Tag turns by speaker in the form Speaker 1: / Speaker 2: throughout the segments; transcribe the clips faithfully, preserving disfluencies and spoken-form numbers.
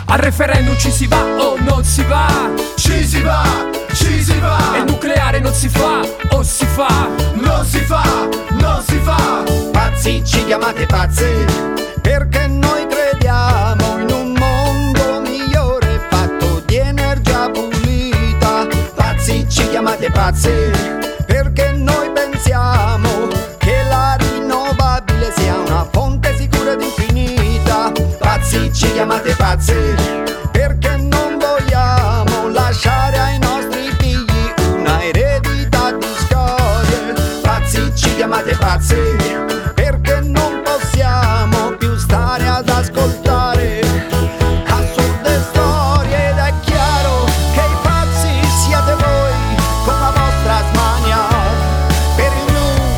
Speaker 1: Al referendum ci si va o non si va?
Speaker 2: Ci si va, ci si va.
Speaker 1: E il nucleare non si fa o si fa?
Speaker 2: Non si fa, non si fa.
Speaker 3: Pazzi, ci chiamate pazzi, perché noi crediamo in un mondo migliore fatto di energia pulita. Pazzi, ci chiamate pazzi, perché noi pensiamo che la rinnovabile sia una fonte sicura ed infinita. Pazzi, ci chiamate pazzi, perché non vogliamo lasciare ai nostri figli una eredità di scorie. Pazzi, ci chiamate pazzi, perché non possiamo più stare ad ascoltare assurde storie. Ed è chiaro che i pazzi siete voi con la vostra smania per il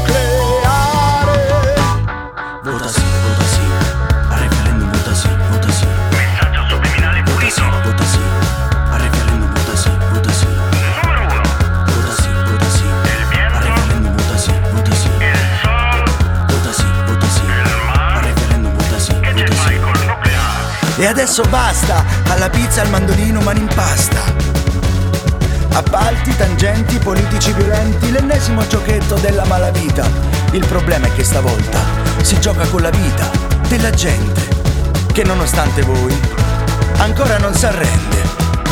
Speaker 3: nucleare.
Speaker 4: Vota sì, vota sì, al referendum vota sì, vota sì.
Speaker 5: Messaggio subliminale pulito.
Speaker 4: Vota sì, al referendum vota sì, vota sì.
Speaker 5: Numero uno.
Speaker 4: Vota sì, vota sì, al referendum vota sì, vota sì.
Speaker 5: Il sol.
Speaker 4: Vota sì, vota sì, al referendum vota sì,
Speaker 5: Che ci
Speaker 4: vota
Speaker 5: fai
Speaker 4: sì.
Speaker 5: col nucleare?
Speaker 4: E adesso basta, alla pizza, al mandolino, mani in pasta. Appalti, tangenti, politici violenti, l'ennesimo giochetto della malavita. Il problema è che stavolta si gioca con la vita della gente, che nonostante voi ancora non si arrende.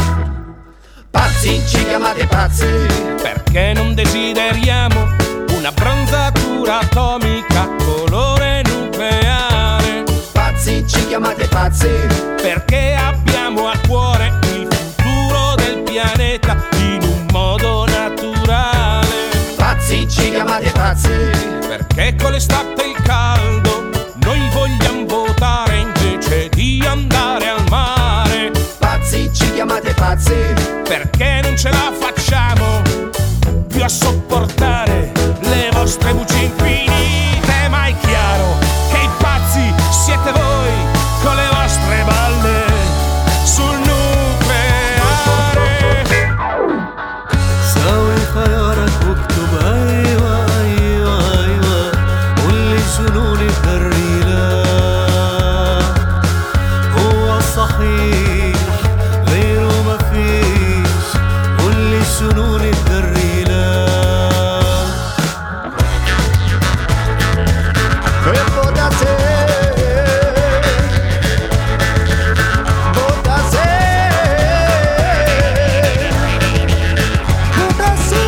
Speaker 3: Pazzi, ci chiamate pazzi,
Speaker 6: Perché non desideriamo una bronzatura atomica colore nucleare?
Speaker 3: pazzi, ci chiamate pazzi,
Speaker 6: Perché abbiamo a cuore il futuro del pianeta in un modo naturale?
Speaker 3: pazzi, ci chiamate pazzi,
Speaker 6: Perché con l'estate e il caldo noi vogliamo votare invece di andare al mare?
Speaker 3: pazzi, ci chiamate pazzi,
Speaker 6: Perché non ce la facciamo più a sopportare le vostre bugie infinite? Ma è chiaro che i pazzi siete voi con le vostre balle sul nucleare.
Speaker 7: ساوي خيارك واكتب ايوه ايوه ايوه قول لي جنون الدريلة هو صحيح غيره مفيش قول لي جنون الدريلة
Speaker 3: e vota se, vota se, vota se.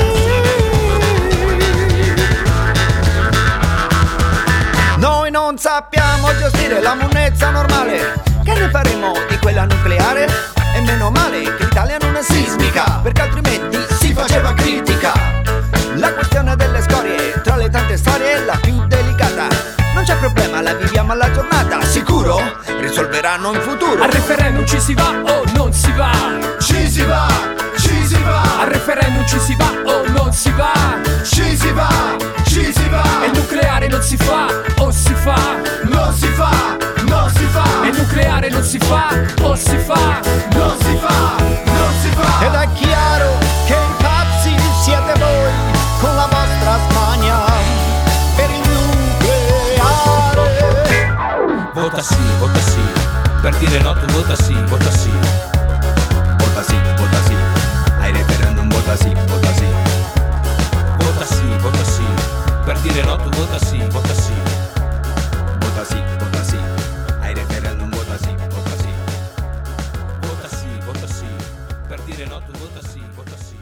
Speaker 3: Noi non sappiamo gestire la moneta normale, che ne faremo di quella nucleare? E meno male che l'Italia non è sismica, perché altrimenti si faceva critica. La questione delle scorie, tra le tante storie, è la più delicata. Non c'è problema, la viviamo alla giornata. Sicuro? Risolveranno in futuro.
Speaker 1: Al referendum ci si va o non si va?
Speaker 2: Ci si va, ci si va.
Speaker 1: Al referendum ci si va o non si va?
Speaker 2: Ci si va, ci si va.
Speaker 1: E il nucleare non si fa o si fa?
Speaker 2: Non si fa, non si fa.
Speaker 1: E il nucleare non si fa o si fa?
Speaker 2: Non si fa, non si fa.
Speaker 3: Ed è chiaro che i pazzi siete voi con la vostra smania per il nucleare.
Speaker 6: Vota sì, vota sì, per dire no tu vota sì, vota sì.
Speaker 8: Vota sì, vota sì, ai referendum vota sì, vota sì.
Speaker 6: Vota sì, vota sì, per dire no tu vota sì, vota sì.
Speaker 8: Vota sì, vota sì, ai referendum vota sì, vota sì.
Speaker 6: Vota sì, vota sì, per dire no tu vota sì, vota sì.